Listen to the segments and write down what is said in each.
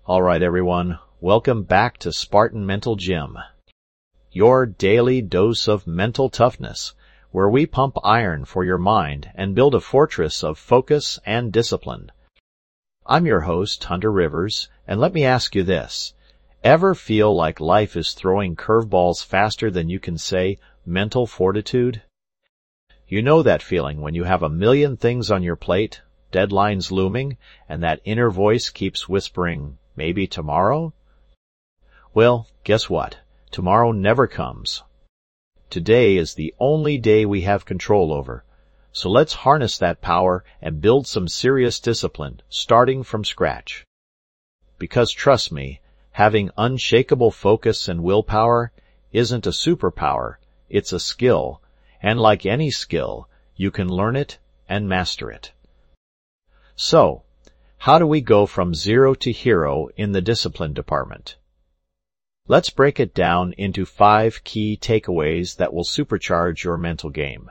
All right, everyone. Welcome back to Spartan Mental Gym, your daily dose of mental toughness, where we pump iron for your mind and build a fortress of focus and discipline. I'm your host, Hunter Rivers, and let me ask you this. Ever feel like life is throwing curveballs faster than you can say mental fortitude? You know that feeling when you have a million things on your plate, deadlines looming, and that inner voice keeps whispering, maybe tomorrow? Well, guess what? Tomorrow never comes. Today is the only day we have control over. So let's harness that power and build some serious discipline, starting from scratch. Because trust me, having unshakable focus and willpower isn't a superpower, it's a skill. And like any skill, you can learn it and master it. So, how do we go from zero to hero in the discipline department? Let's break it down into 5 key takeaways that will supercharge your mental game.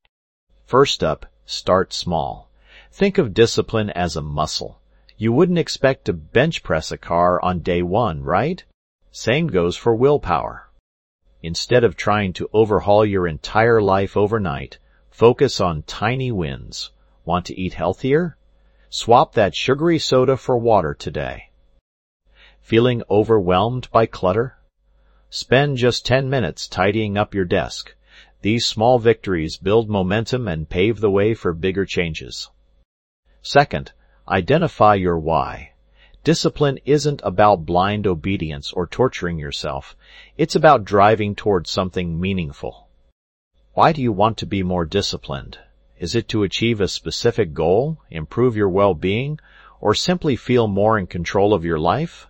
First up, start small. Think of discipline as a muscle. You wouldn't expect to bench press a car on day 1, right? Same goes for willpower. Instead of trying to overhaul your entire life overnight, focus on tiny wins. Want to eat healthier? Swap that sugary soda for water today. Feeling overwhelmed by clutter? Spend just 10 minutes tidying up your desk. These small victories build momentum and pave the way for bigger changes. Second, identify your why. Discipline isn't about blind obedience or torturing yourself. It's about driving towards something meaningful. Why do you want to be more disciplined? Is it to achieve a specific goal, improve your well-being, or simply feel more in control of your life?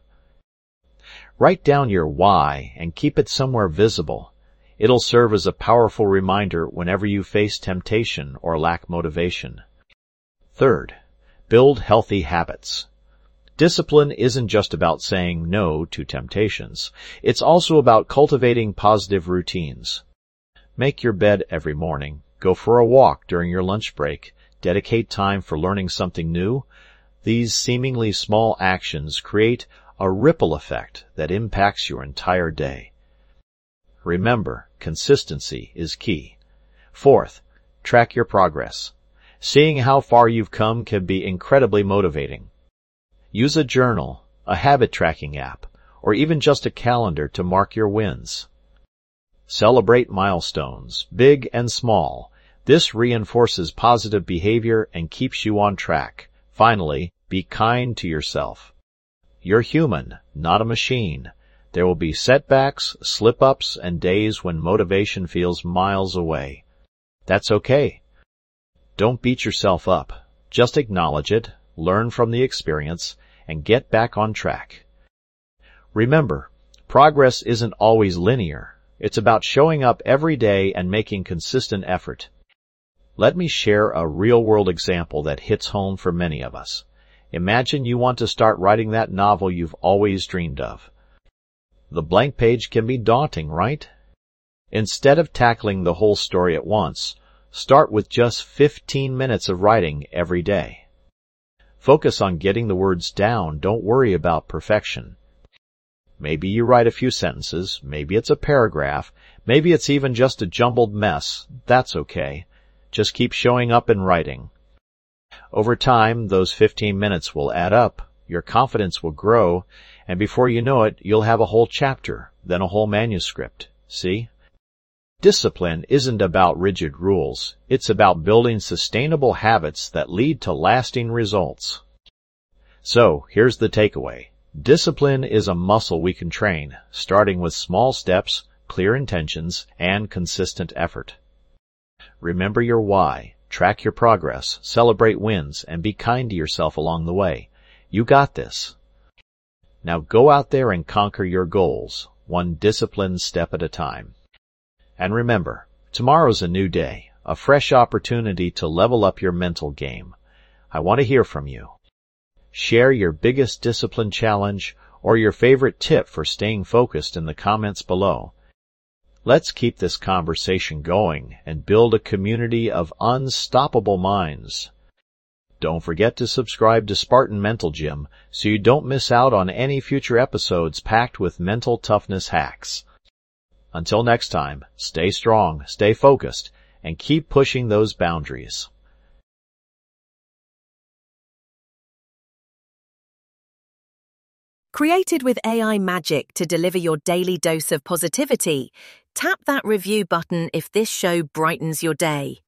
Write down your why and keep it somewhere visible. It'll serve as a powerful reminder whenever you face temptation or lack motivation. Third, build healthy habits. Discipline isn't just about saying no to temptations. It's also about cultivating positive routines. Make your bed every morning. Go for a walk during your lunch break. Dedicate time for learning something new. These seemingly small actions create a ripple effect that impacts your entire day. Remember, consistency is key. Fourth, track your progress. Seeing how far you've come can be incredibly motivating. Use a journal, a habit tracking app, or even just a calendar to mark your wins. Celebrate milestones, big and small. This reinforces positive behavior and keeps you on track. Finally, be kind to yourself. You're human, not a machine. There will be setbacks, slip-ups, and days when motivation feels miles away. That's okay. Don't beat yourself up. Just acknowledge it, learn from the experience, and get back on track. Remember, progress isn't always linear. It's about showing up every day and making consistent effort. Let me share a real-world example that hits home for many of us. Imagine you want to start writing that novel you've always dreamed of. The blank page can be daunting, right? Instead of tackling the whole story at once, start with just 15 minutes of writing every day. Focus on getting the words down. Don't worry about perfection. Maybe you write a few sentences, maybe it's a paragraph, maybe it's even just a jumbled mess. That's okay. Just keep showing up and writing. Over time, those 15 minutes will add up, your confidence will grow, and before you know it, you'll have a whole chapter, then a whole manuscript. See? Discipline isn't about rigid rules. It's about building sustainable habits that lead to lasting results. So, here's the takeaway. Discipline is a muscle we can train, starting with small steps, clear intentions, and consistent effort. Remember your why, track your progress, celebrate wins, and be kind to yourself along the way. You got this. Now go out there and conquer your goals, one disciplined step at a time. And remember, tomorrow's a new day, a fresh opportunity to level up your mental game. I want to hear from you. Share your biggest discipline challenge or your favorite tip for staying focused in the comments below. Let's keep this conversation going and build a community of unstoppable minds. Don't forget to subscribe to Spartan Mental Gym so you don't miss out on any future episodes packed with mental toughness hacks. Until next time, stay strong, stay focused, and keep pushing those boundaries. Created with AI magic to deliver your daily dose of positivity, tap that review button if this show brightens your day.